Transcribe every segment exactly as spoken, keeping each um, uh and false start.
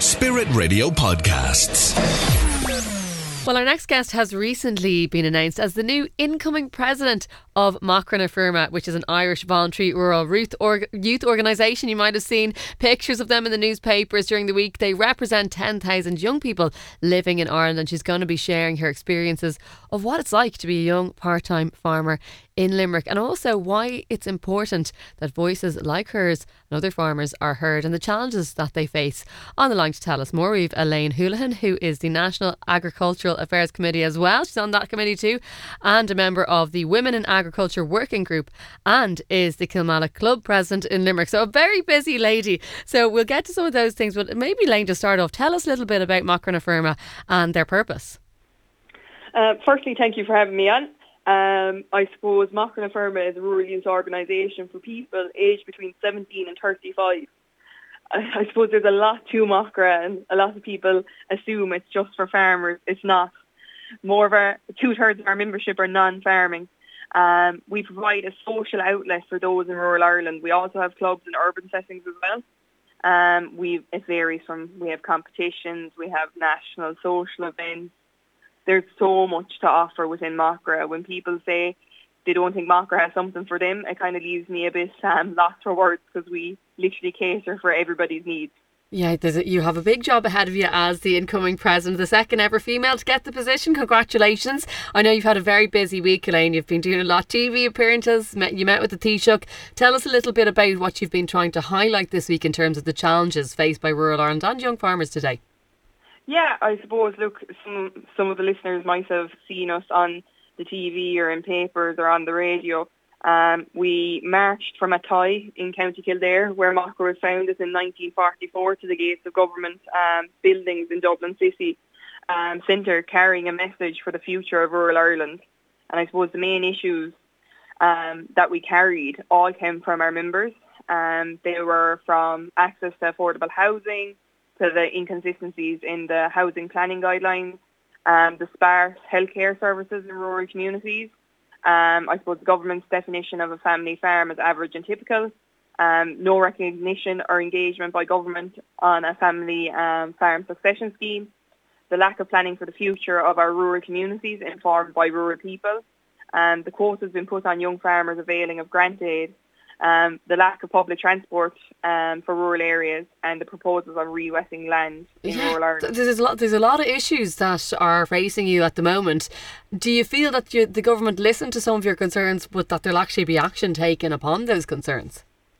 Spirit Radio Podcasts. Well, our next guest has recently been announced as the new incoming president of Macra na Firma, which is an Irish voluntary rural youth, org- youth organisation. You might have seen pictures of them in the newspapers during the week. They represent ten thousand young people living in Ireland, and she's going to be sharing her experiences of what it's like to be a young part-time farmer in Limerick, and also why it's important that voices like hers and other farmers are heard, and the challenges that they face. On the line to tell us more, we've Elaine Houlihan, who is the National Agricultural Affairs Committee as well. She's on that committee too, and a member of the Women in Agriculture Working Group, and is the Kilmallock Club President in Limerick. So a very busy lady. So we'll get to some of those things, but maybe Elaine, to start off, tell us a little bit about Macra na Firma and their purpose. Uh, firstly, thank you for having me on. Um, I suppose Macra na Firma is a rural youth organisation for people aged between seventeen and thirty-five. I, I suppose there's a lot to Macra, and a lot of people assume it's just for farmers. It's not. More of our, two-thirds of our membership are non-farming. Um, we provide a social outlet for those in rural Ireland. We also have clubs in urban settings as well. Um, we It varies from, we have competitions, we have national social events. There's so much to offer within Macra. When people say they don't think Macra has something for them, it kind of leaves me a bit um, lost for words, because we literally cater for everybody's needs. Yeah, there's a, you have a big job ahead of you as the incoming president, the second ever female to get the position. Congratulations. I know you've had a very busy week, Elaine. You've been doing a lot of T V appearances. Met, you met with the Taoiseach. Tell us a little bit about what you've been trying to highlight this week in terms of the challenges faced by rural Ireland and young farmers today. Yeah, I suppose, look, some some of the listeners might have seen us on the T V or in papers or on the radio. Um, we marched from Athy in County Kildare, where Macra was founded in nineteen forty-four, to the gates of government um, buildings in Dublin City um, Centre, carrying a message for the future of rural Ireland. And I suppose the main issues um, that we carried all came from our members. Um, they were from access to affordable housing, to the inconsistencies in the housing planning guidelines, um, the sparse healthcare services in rural communities, um, I suppose the government's definition of a family farm as average and typical, um, no recognition or engagement by government on a family um, farm succession scheme, the lack of planning for the future of our rural communities informed by rural people, um, the quota has been put on young farmers availing of grant aid, Um, the lack of public transport um, for rural areas, and the proposals on re-wetting land in yeah, rural Ireland. There's a lot. There's a lot of issues that are facing you at the moment. Do you feel that you, the government listened to some of your concerns, but that there'll actually be action taken upon those concerns?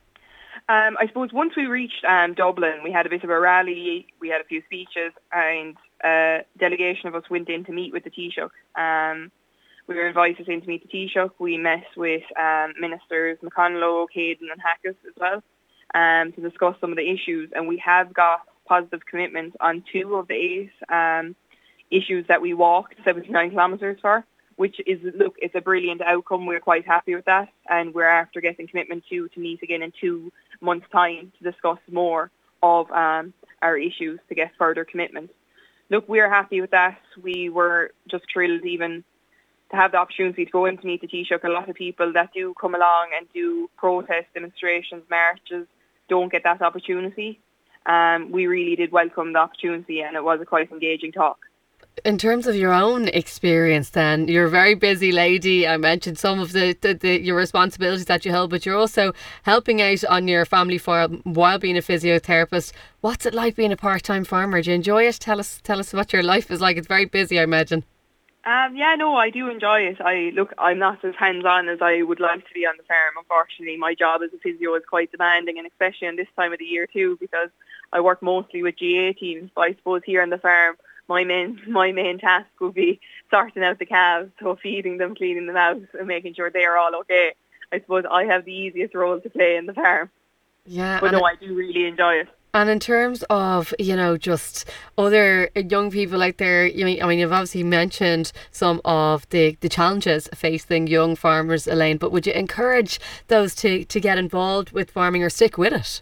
Um, I suppose once we reached um, Dublin, we had a bit of a rally. We had a few speeches, and a delegation of us went in to meet with the Taoiseach. Um, We were invited in to meet the Taoiseach. We met with um, Ministers McConnell, Caden and Hackett as well um, to discuss some of the issues. And we have got positive commitments on two of the eight um, issues that we walked seventy-nine kilometres for, which is, look, it's a brilliant outcome. We're quite happy with that. And we're after getting commitment to, to meet again in two months' time to discuss more of um, our issues to get further commitment. Look, we're happy with that. We were just thrilled even to have the opportunity to go in to meet the Taoiseach. A lot of people that do come along and do protest demonstrations, marches, don't get that opportunity. Um, we really did welcome the opportunity, and it was a quite engaging talk. In terms of your own experience then, you're a very busy lady. I mentioned some of the, the, the your responsibilities that you hold, but you're also helping out on your family farm while being a physiotherapist. What's it like being a part-time farmer? Do you enjoy it? Tell us, tell us what your life is like. It's very busy, I imagine. Um, yeah, no, I do enjoy it. I look, I'm not as hands-on as I would like to be on the farm. Unfortunately, my job as a physio is quite demanding, and especially in this time of the year too, because I work mostly with G A teams. But I suppose here on the farm, my main my main task would be sorting out the calves, so feeding them, cleaning them out, and making sure they are all okay. I suppose I have the easiest role to play in the farm. Yeah, but no, I do really enjoy it. And in terms of, you know, just other young people out there, you mean, I mean, you've obviously mentioned some of the, the challenges facing young farmers, Elaine, but would you encourage those to, to get involved with farming or stick with it?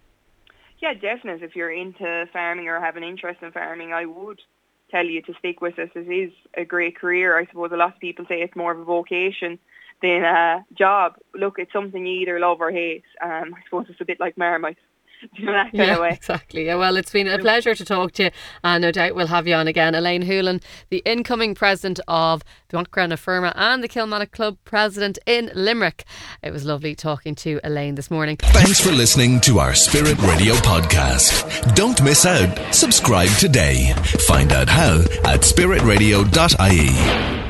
Yeah, definitely. If you're into farming or have an interest in farming, I would tell you to stick with it. It is a great career. I suppose a lot of people say it's more of a vocation than a job. Look, it's something you either love or hate. Um, I suppose it's a bit like Marmite. you know, that kind yeah, of way. Exactly. Yeah, well, it's been a pleasure to talk to you, and no doubt we'll have you on again. Elaine Hoolan, the incoming president of the Macra na Firma and the Kilmarnock Club president in Limerick. It was lovely talking to Elaine this morning. Thanks for listening to our Spirit Radio podcast. Don't miss out. Subscribe today. Find out how at spirit radio dot I E.